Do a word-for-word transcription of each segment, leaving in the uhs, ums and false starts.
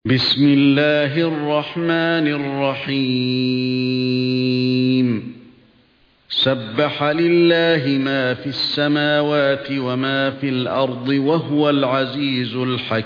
بسم الله الرحمن الرحيم سبح لله ما في السماوات وما في الأرض وهو العزيز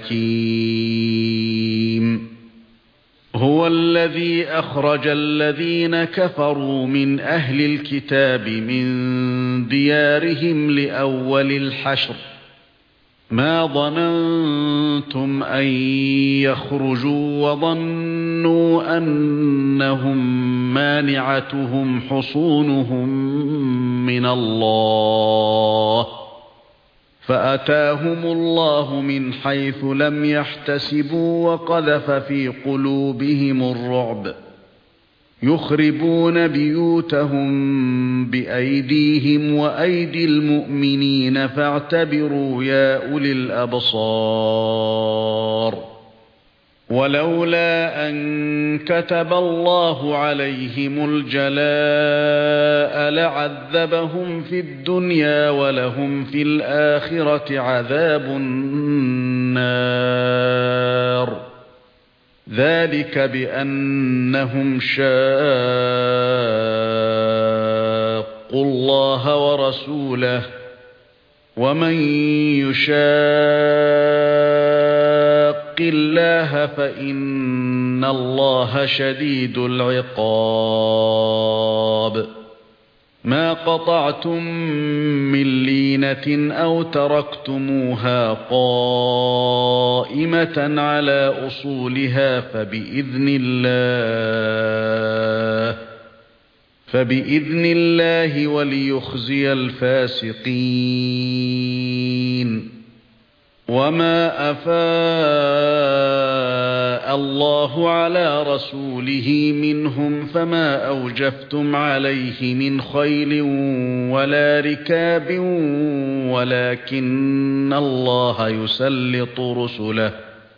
الحكيم هو الذي أخرج الذين كفروا من أهل الكتاب من ديارهم لأول الحشر ما ظننتم أن يخرجوا وظنوا أنهم مانعتهم حصونهم من الله فأتاهم الله من حيث لم يحتسبوا وقذف في قلوبهم الرعب يخربون بيوتهم بأيديهم وأيدي المؤمنين فاعتبروا يا أولي الأبصار ولولا أن كتب الله عليهم الجلاء لعذبهم في الدنيا ولهم في الآخرة عذاب النار ذلك بأنهم شاقوا الله ورسوله ومن يشاق الله فإن الله شديد العقاب ما قطعتم من لينة أو تركتموها قائمة على أصولها فبإذن الله فبإذن الله وليخزي الفاسقين وما أفاء الله على رسوله منهم فما أوجفتم عليه من خيل ولا ركاب ولكن الله يسلط رسله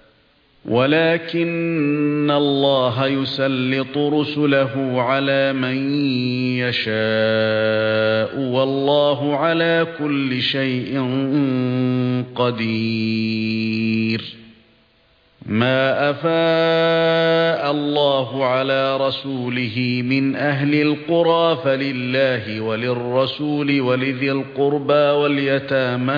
ولكن الله يسلط رسله على من يشاء والله على كل شيء قدير ما أفاء الله على رسوله من أهل القرى فلله وللرسول ولذي القربى واليتامى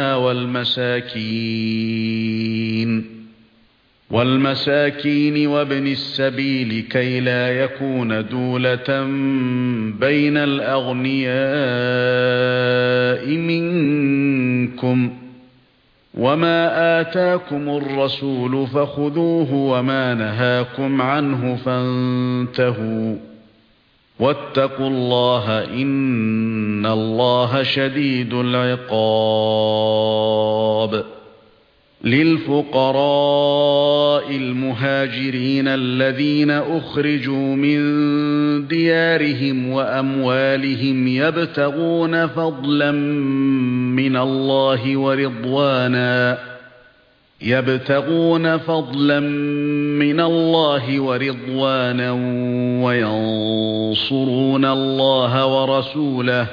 والمساكين والمساكين وابن السبيل كي لا يكون دولة بين الأغنياء منكم وما آتاكم الرسول فخذوه وما نهاكم عنه فانتهوا واتقوا الله إن الله شديد العقاب للفقراء المهاجرين الذين أخرجوا من ديارهم وأموالهم يبتغون فضلا من الله ورضوانا يبتغون فضلا من الله ورضوانا وينصرون الله ورسوله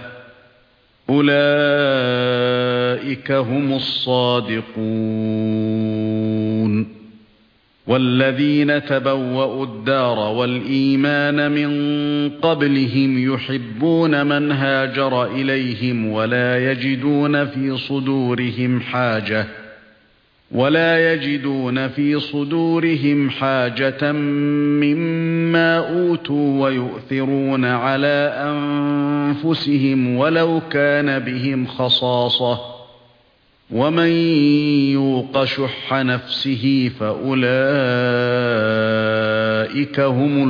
أولئك هم الصادقون والذين تبوأوا الدار والإيمان من قبلهم يحبون من هاجر إليهم ولا يجدون في صدورهم حاجة ولا يجدون في صدورهم حاجة مما أوتوا ويؤثرون على أنفسهم ولو كان بهم خصاصة ومن يوق شح نفسه فأولئك هم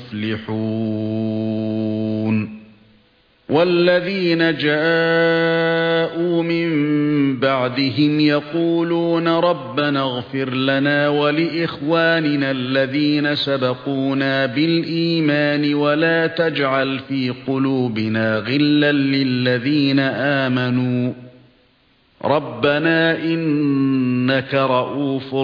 المفلحون والذين جاءوا من بعدهم يقولون ربنا اغفر لنا ولإخواننا الذين سبقونا بالإيمان ولا تجعل في قلوبنا غلا للذين آمنوا ربنا إنك رؤوف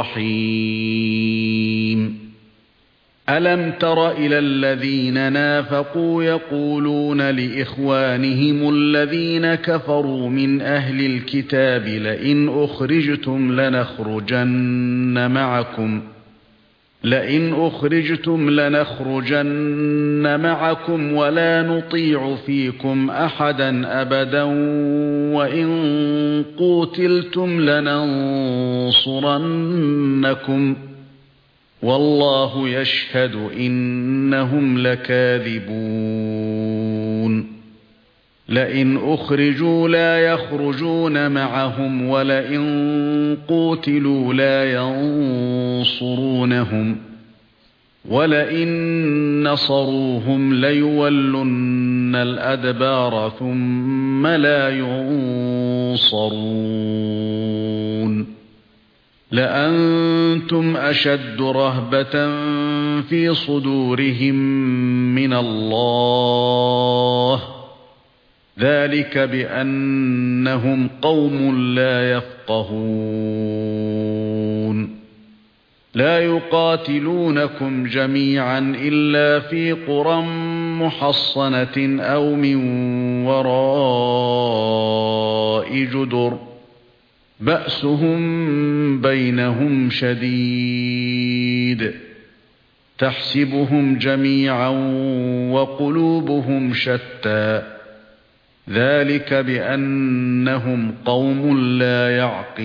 رحيم ألم تر إلى الذين نافقوا يقولون لإخوانهم الذين كفروا من أهل الكتاب لئن أخرجتم لنخرجن معكم لئن أخرجتم لنخرجن معكم ولا نطيع فيكم أحدا أبدا وإن قوتلتم لننصرنكم والله يشهد إنهم لكاذبون لئن أخرجوا لا يخرجون معهم ولئن قوتلوا لا ينصرونهم ولئن نصروهم ليولن الأدبار ثم لا ينصرون لأنتم أشد رهبة في صدورهم من الله ذلك بأنهم قوم لا يفقهون لا يقاتلونكم جميعا إلا في قرى محصنة أو من وراء جدر بأسهم بينهم شديد تحسبهم جميعا وقلوبهم شتى ذلك بأنهم قوم لا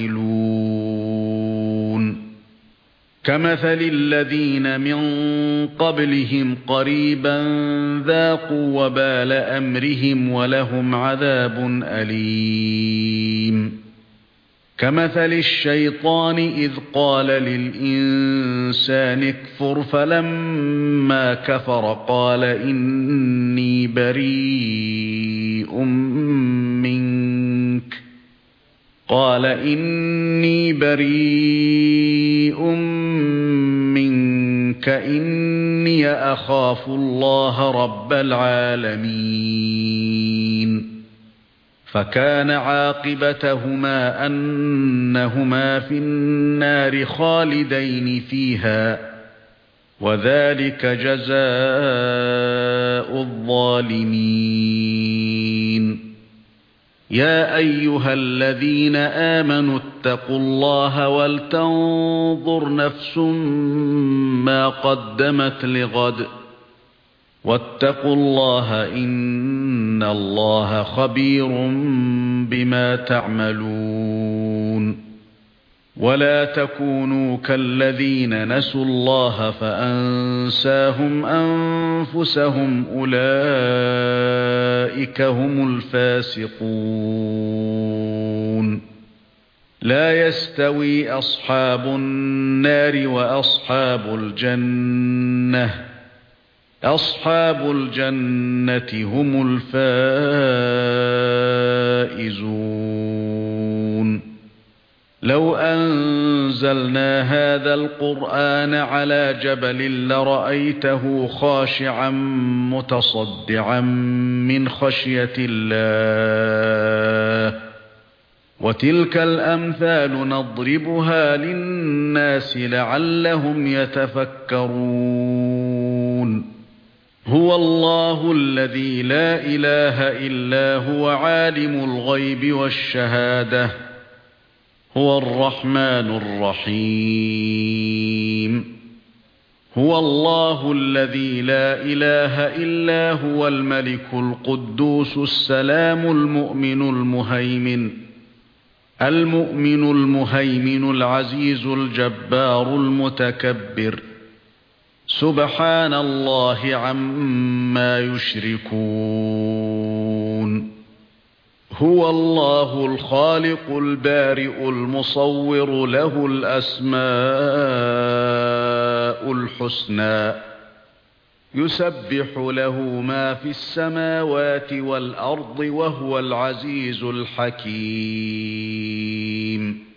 يعقلون كمثل الذين من قبلهم قريبا ذاقوا وبال أمرهم ولهم عذاب أليم كمثل الشيطان إذ قال للإنسان اكفر فلما كفر قال إني بريء منك قال إني بريء منك إني أخاف الله رب العالمين فكان عاقبتهما أنهما في النار خالدين فيها وذلك جزاء الظالمين يا أيها الذين آمنوا اتقوا الله ولتنظر نفس ما قدمت لغد واتقوا الله إن الله خبير بما تعملون ولا تكونوا كالذين نسوا الله فأنساهم أنفسهم أولئك هم الفاسقون لا يستوي أصحاب النار وأصحاب الجنة أصحاب الجنة هم الفائزون لو أنزلنا هذا القرآن على جبل لرأيته خاشعا متصدعا من خشية الله وتلك الأمثال نضربها للناس لعلهم يتفكرون هو الله الذي لا إله إلا هو عالم الغيب والشهادة هو الرحمن الرحيم هو الله الذي لا إله إلا هو الملك القدوس السلام المؤمن المهيمن المؤمن المهيمن العزيز الجبار المتكبر سبحان الله عما يشركون هو الله الخالق البارئ المصور له الأسماء الحسنى يسبح له ما في السماوات والأرض وهو العزيز الحكيم